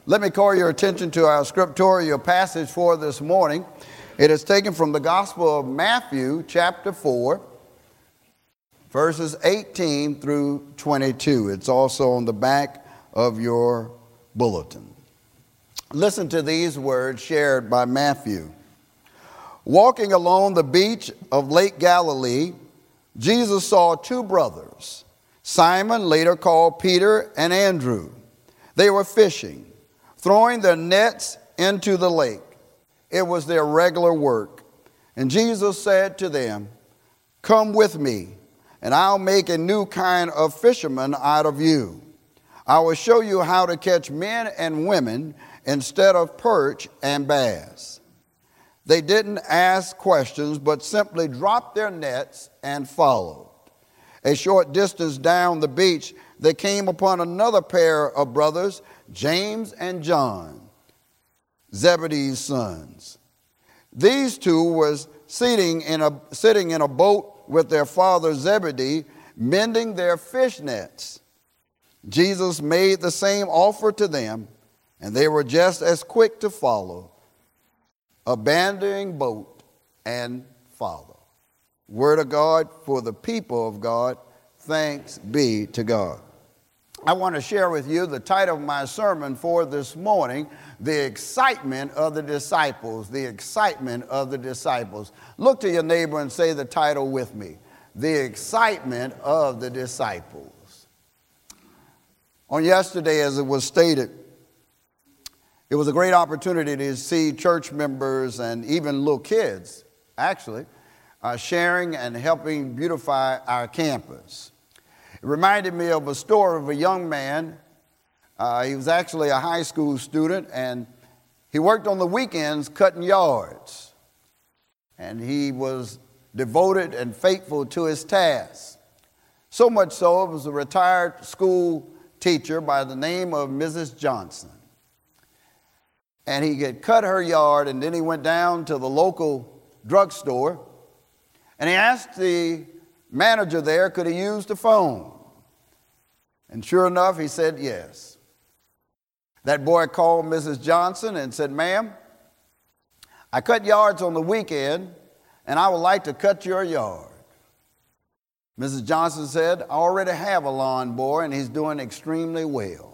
Let me call your attention to our scriptorial passage for this morning. It is taken from the Gospel of Matthew, chapter 4, verses 18 through 22. It's also on the back of your bulletin. Listen to these words shared by Matthew. Walking along the beach of Lake Galilee, Jesus saw two brothers, Simon, later called Peter, and Andrew. They were fishing, throwing their nets into the lake. It was their regular work. And Jesus said to them, "Come with me, and I'll make a new kind of fisherman out of you. I will show you how to catch men and women instead of perch and bass." They didn't ask questions, but simply dropped their nets and followed. A short distance down the beach, they came upon another pair of brothers, James and John, Zebedee's sons. These two were sitting in a boat with their father Zebedee, mending their fish nets. Jesus made the same offer to them, and they were just as quick to follow, abandoning boat and follow. Word of God for the people of God. Thanks be to God. I want to share with you the title of my sermon for this morning, The Excitement of the Disciples. The Excitement of the Disciples. Look to your neighbor and say the title with me. The Excitement of the Disciples. On yesterday, as it was stated, it was a great opportunity to see church members and even little kids, actually, sharing and helping beautify our campus. It reminded me of a story of a young man. He was actually a high school student, and he worked on the weekends cutting yards. And he was devoted and faithful to his task. So much so, it was a retired school teacher by the name of Mrs. Johnson. And he had cut her yard, and then he went down to the local drugstore, and he asked the manager there, could he use the phone? And sure enough, he said yes. That boy called Mrs. Johnson and said, "Ma'am, I cut yards on the weekend, and I would like to cut your yard." Mrs. Johnson said, "I already have a lawn boy, and he's doing extremely well."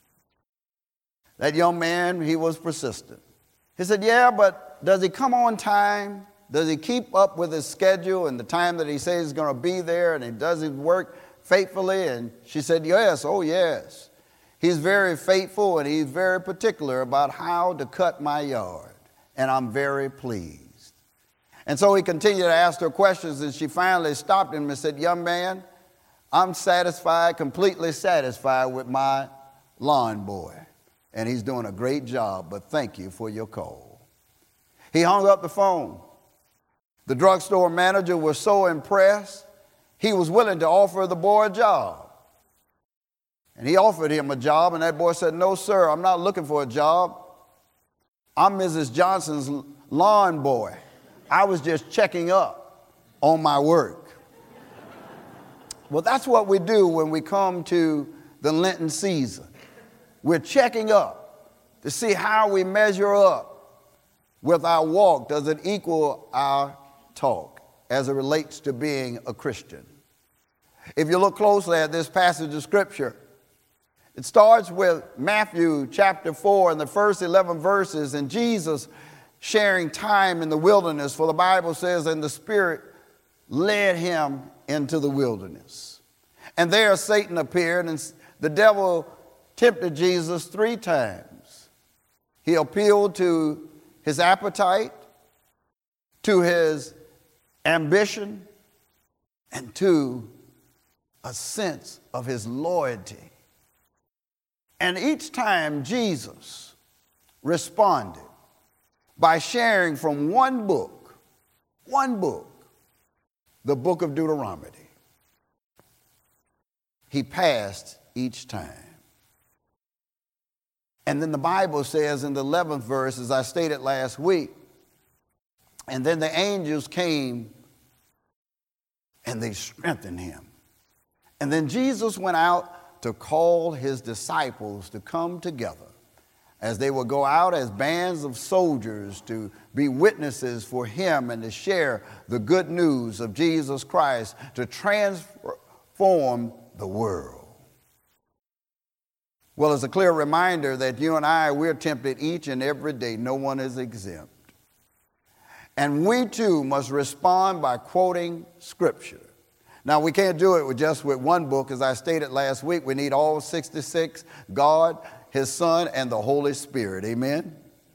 That young man, he was persistent. He said, "Yeah, but does he come on time? Does he keep up with his schedule and the time that he says he's going to be there, and he does his work faithfully?" And she said, "Yes, oh yes. He's very faithful, and he's very particular about how to cut my yard, and I'm very pleased." And so he continued to ask her questions, and she finally stopped him and said, "Young man, I'm satisfied, completely satisfied with my lawn boy. And he's doing a great job, but thank you for your call." He hung up the phone. The drugstore manager was so impressed, he was willing to offer the boy a job. And he offered him a job, and that boy said, "No, sir, I'm not looking for a job. I'm Mrs. Johnson's lawn boy. I was just checking up on my work." Well, that's what we do when we come to the Lenten season. We're checking up to see how we measure up with our walk. Does it equal our talk as it relates to being a Christian? If you look closely at this passage of Scripture, it starts with Matthew chapter 4 and the first 11 verses, and Jesus sharing time in the wilderness. For the Bible says, "And the Spirit led him into the wilderness. And there Satan appeared, and the devil tempted Jesus 3 times. He appealed to his appetite, to his ambition, and to a sense of his loyalty. And each time Jesus responded by sharing from one book, the book of Deuteronomy. He passed each time. And then the Bible says in the 11th verse, as I stated last week, and then the angels came and they strengthened him. And then Jesus went out to call his disciples to come together. as they would go out as bands of soldiers to be witnesses for him and to share the good news of Jesus Christ to transform the world. Well, it's a clear reminder that you and I, we're tempted each and every day. No one is exempt. And we too must respond by quoting Scripture. Now, we can't do it just with one book. As I stated last week, we need all 66, God, His Son, and the Holy Spirit. Amen?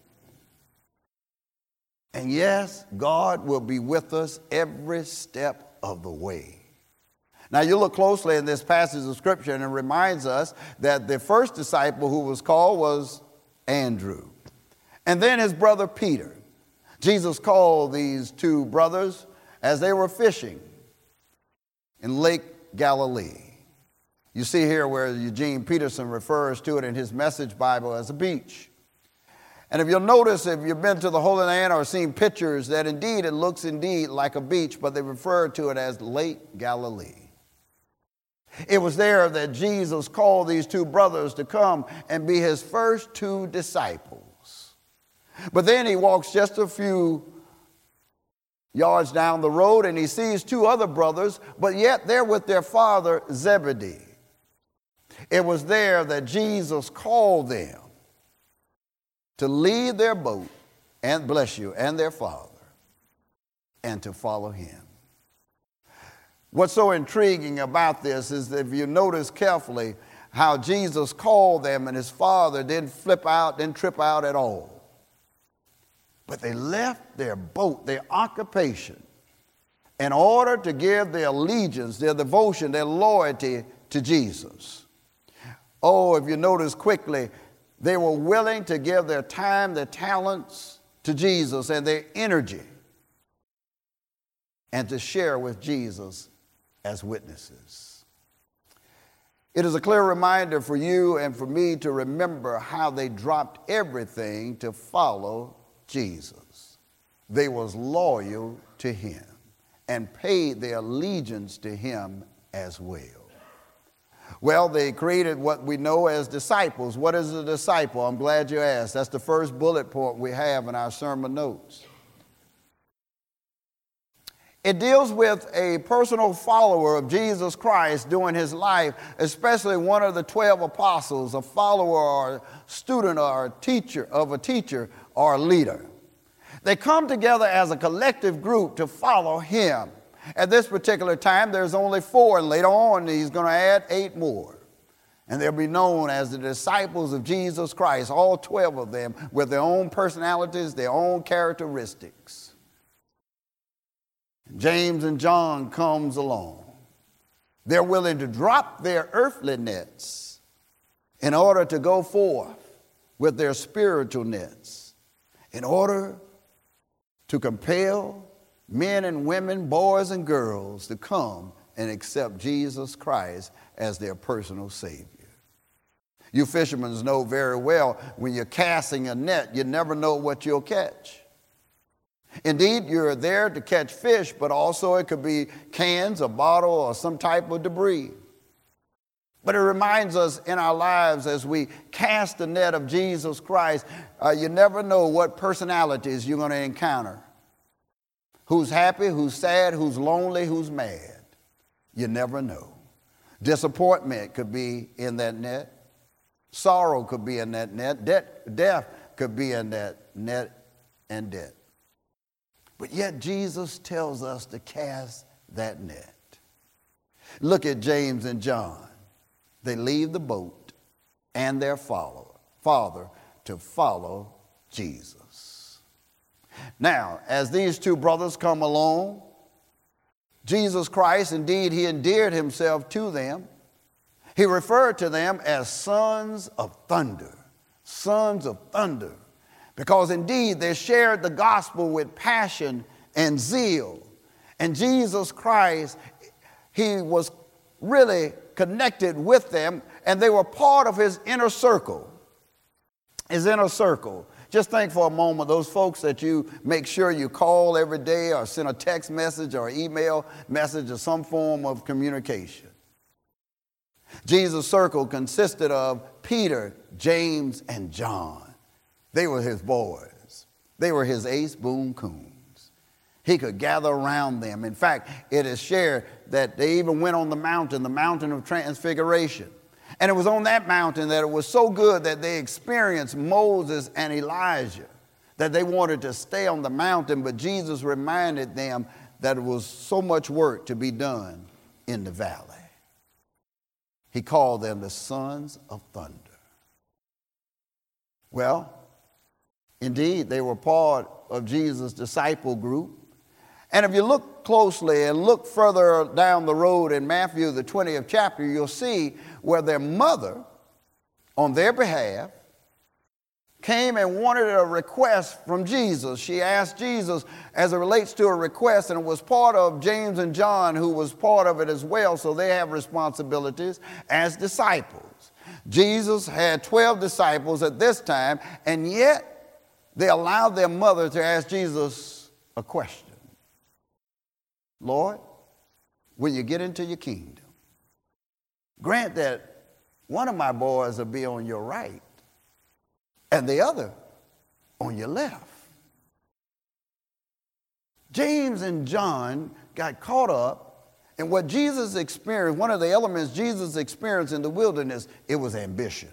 And yes, God will be with us every step of the way. Now, you look closely in this passage of Scripture, and it reminds us that the first disciple who was called was Andrew, and then his brother Peter. Jesus called these two brothers as they were fishing in Lake Galilee. You see here where Eugene Peterson refers to it in his Message Bible as a beach. And if you'll notice, if you've been to the Holy Land or seen pictures, that indeed it looks indeed like a beach, but they refer to it as Lake Galilee. It was there that Jesus called these two brothers to come and be his first two disciples. But then he walks just a few yards down the road and he sees two other brothers, but yet they're with their father Zebedee. It was there that Jesus called them to leave their boat and their father and to follow him. What's so intriguing about this is that if you notice carefully how Jesus called them and his father didn't trip out at all. But they left their boat, their occupation, in order to give their allegiance, their devotion, their loyalty to Jesus. Oh, if you notice quickly, they were willing to give their time, their talents to Jesus and their energy and to share with Jesus as witnesses. It is a clear reminder for you and for me to remember how they dropped everything to follow Jesus. They was loyal to him and paid their allegiance to him as well. Well, they created what we know as disciples. What is a disciple? I'm glad you asked. That's the first bullet point we have in our sermon notes. It deals with a personal follower of Jesus Christ during his life, especially one of the 12 apostles, a follower or a student or a teacher or a leader. They come together as a collective group to follow him. At this particular time, there's only 4, and later on, he's going to add 8 more. And they'll be known as the disciples of Jesus Christ, all 12 of them, with their own personalities, their own characteristics. James and John comes along. They're willing to drop their earthly nets in order to go forth with their spiritual nets, in order to compel men and women, boys and girls to come and accept Jesus Christ as their personal Savior. You fishermen know very well when you're casting a net, you never know what you'll catch. Indeed, you're there to catch fish, but also it could be cans, a bottle, or some type of debris. But it reminds us in our lives as we cast the net of Jesus Christ, you never know what personalities you're going to encounter. Who's happy, who's sad, who's lonely, who's mad. You never know. Disappointment could be in that net. Sorrow could be in that net. Death could be in that net, and death. But yet Jesus tells us to cast that net. Look at James and John. They leave the boat and their father to follow Jesus. Now, as these two brothers come along, Jesus Christ, indeed, he endeared himself to them. He referred to them as sons of thunder, sons of thunder. Because indeed they shared the gospel with passion and zeal. And Jesus Christ, he was really connected with them, and they were part of his inner circle. His inner circle. Just think for a moment, those folks that you make sure you call every day or send a text message or email message or some form of communication. Jesus' circle consisted of Peter, James, and John. They were his boys. They were his ace boon coons. He could gather around them. In fact, it is shared that they even went on the mountain of Transfiguration. And it was on that mountain that it was so good that they experienced Moses and Elijah, that they wanted to stay on the mountain, but Jesus reminded them that it was so much work to be done in the valley. He called them the sons of thunder. Well, indeed, they were part of Jesus' disciple group. And if you look closely and look further down the road in Matthew, the 20th chapter, you'll see where their mother, on their behalf, came and wanted a request from Jesus. She asked Jesus as it relates to a request, and it was part of James and John, who was part of it as well, so they have responsibilities as disciples. Jesus had 12 disciples at this time, and yet they allowed their mother to ask Jesus a question. Lord, when you get into your kingdom, grant that one of my boys will be on your right and the other on your left. James and John got caught up in what Jesus experienced. One of the elements Jesus experienced in the wilderness, it was ambition.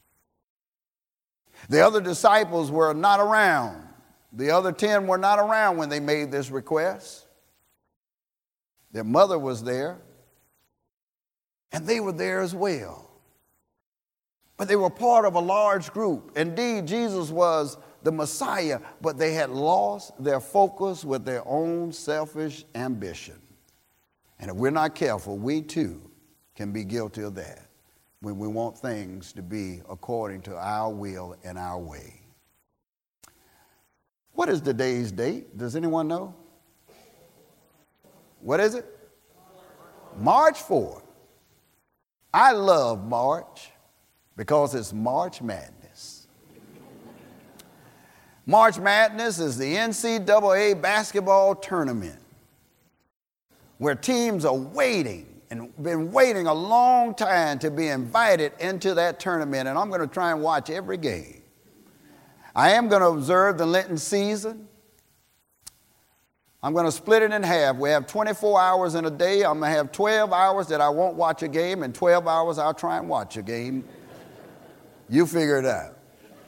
The other disciples were not around. The other 10 were not around when they made this request. Their mother was there, and they were there as well. But they were part of a large group. Indeed, Jesus was the Messiah, but they had lost their focus with their own selfish ambition. And if we're not careful, we too can be guilty of that when we want things to be according to our will and our way. What is today's date? Does anyone know? What is it? March 4th. I love March because it's March Madness. March Madness is the NCAA basketball tournament where teams are waiting and been waiting a long time to be invited into that tournament, and I'm going to try and watch every game. I am going to observe the Lenten season. I'm going to split it in half. We have 24 hours in a day. I'm going to have 12 hours that I won't watch a game, and 12 hours I'll try and watch a game. You figure it out.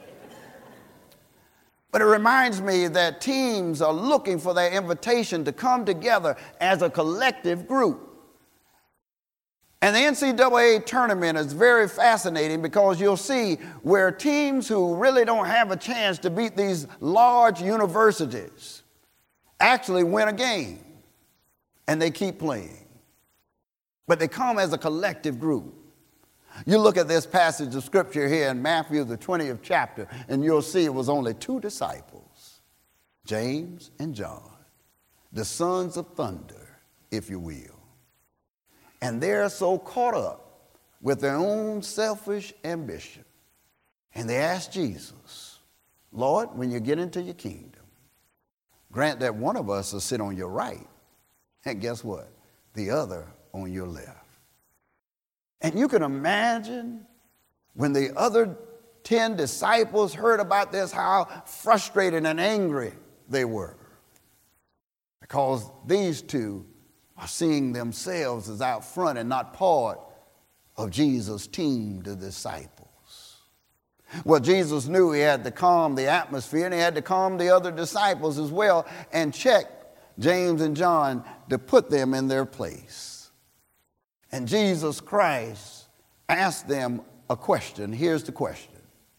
But it reminds me that teams are looking for their invitation to come together as a collective group. And the NCAA tournament is very fascinating because you'll see where teams who really don't have a chance to beat these large universities actually win a game, and they keep playing. But they come as a collective group. You look at this passage of scripture here in Matthew, the 20th chapter, and you'll see it was only 2 disciples, James and John, the sons of thunder, if you will. And they're so caught up with their own selfish ambition. And they ask Jesus, Lord, when you get into your kingdom, grant that one of us will sit on your right, and guess what? The other on your left. And you can imagine when the other 10 disciples heard about this, how frustrated and angry they were. Because these two are seeing themselves as out front and not part of Jesus' team, the disciples. Well, Jesus knew he had to calm the atmosphere, and he had to calm the other disciples as well and check James and John to put them in their place. And Jesus Christ asked them a question. Here's the question.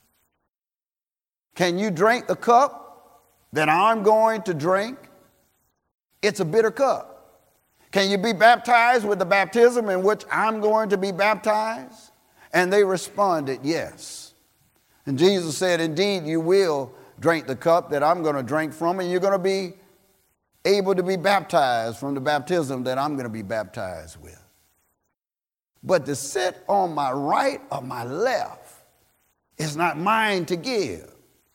Can you drink the cup that I'm going to drink? It's a bitter cup. Can you be baptized with the baptism in which I'm going to be baptized? And they responded, yes. And Jesus said, indeed, you will drink the cup that I'm going to drink from, and you're going to be able to be baptized from the baptism that I'm going to be baptized with. But to sit on my right or my left is not mine to give,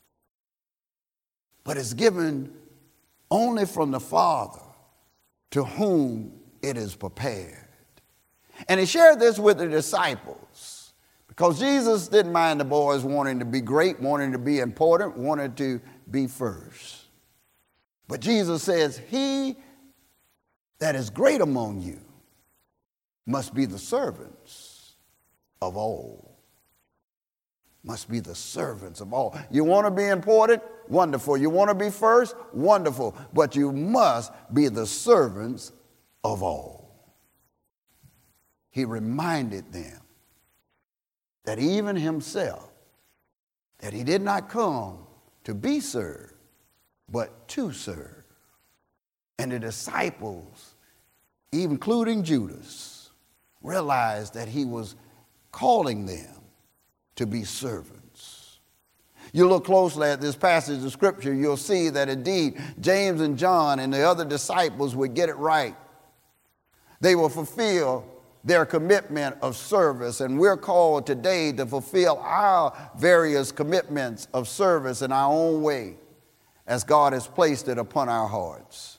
but it's given only from the Father to whom it is prepared. And he shared this with the disciples Because Jesus didn't mind the boys wanting to be great, wanting to be important, wanted to be first. But Jesus says, he that is great among you must be the servants of all. Must be the servants of all. You want to be important? Wonderful. You want to be first? Wonderful. But you must be the servants of all. He reminded them that even himself, that he did not come to be served, but to serve. And the disciples, including Judas, realized that he was calling them to be servants. You look closely at this passage of Scripture, you'll see that indeed James and John and the other disciples would get it right. They will fulfill their commitment of service, and we're called today to fulfill our various commitments of service in our own way as God has placed it upon our hearts.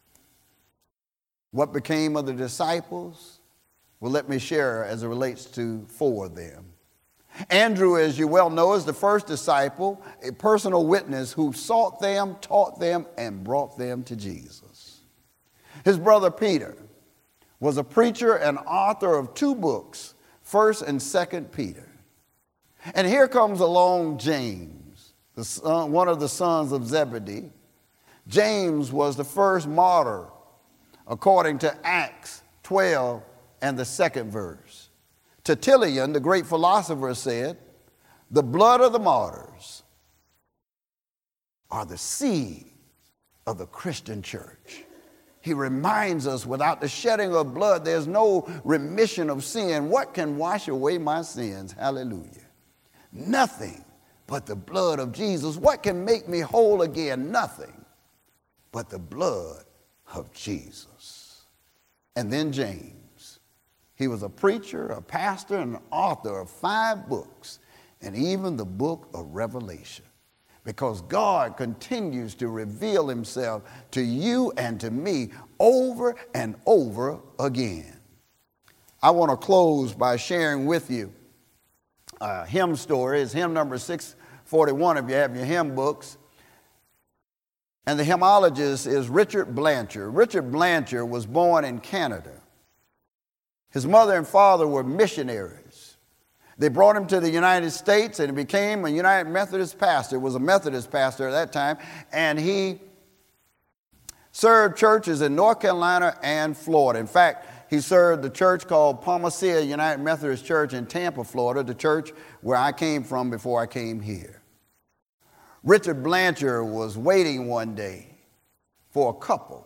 What became of the disciples? Well, let me share as it relates to 4 of them. Andrew, as you well know, is the first disciple, a personal witness who sought them, taught them, and brought them to Jesus. His brother Peter was a preacher and author of 2 books, 1st and 2nd Peter. And here comes along James, one of the sons of Zebedee. James was the first martyr, according to Acts 12 and the 2nd verse. Tertullian, the great philosopher, said, the blood of the martyrs are the seed of the Christian church. He reminds us without the shedding of blood, there's no remission of sin. What can wash away my sins? Hallelujah. Nothing but the blood of Jesus. What can make me whole again? Nothing but the blood of Jesus. And then James. He was a preacher, a pastor, and an author of 5 books, and even the book of Revelation. Because God continues to reveal himself to you and to me over and over again. I want to close by sharing with you a hymn story. It's hymn number 641 if you have your hymn books. And the hymnologist is Richard Blanchard. Richard Blanchard was born in Canada. His mother and father were missionaries. They brought him to the United States and he became a United Methodist pastor. Was a Methodist pastor at that time. And he served churches in North Carolina and Florida. In fact, he served the church called Palmacia United Methodist Church in Tampa, Florida, the church where I came from before I came here. Richard Blanchard was waiting one day for a couple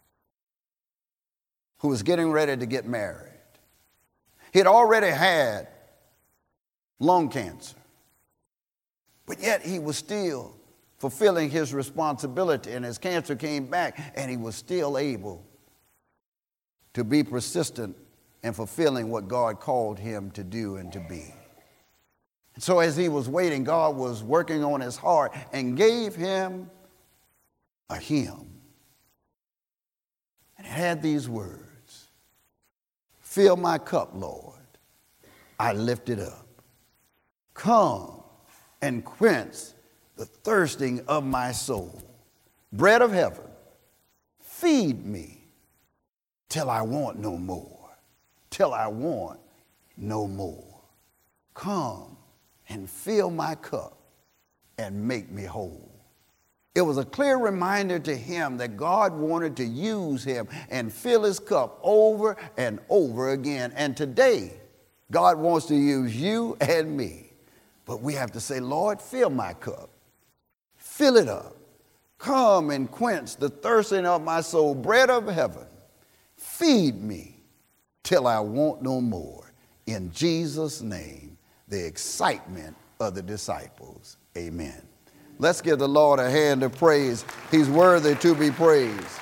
who was getting ready to get married. He had already had lung cancer, but yet he was still fulfilling his responsibility, and his cancer came back, and he was still able to be persistent in fulfilling what God called him to do and to be. And so as he was waiting, God was working on his heart and gave him a hymn. And it had these words, "Fill my cup, Lord, I lift it up. Come and quench the thirsting of my soul. Bread of heaven, feed me till I want no more, till I want no more. Come and fill my cup and make me whole." It was a clear reminder to him that God wanted to use him and fill his cup over and over again. And today, God wants to use you and me. But we have to say, Lord, fill my cup. Fill it up. Come and quench the thirsting of my soul. Bread of heaven, feed me till I want no more. In Jesus' name, the excitement of the disciples. Amen. Let's give the Lord a hand of praise. He's worthy to be praised.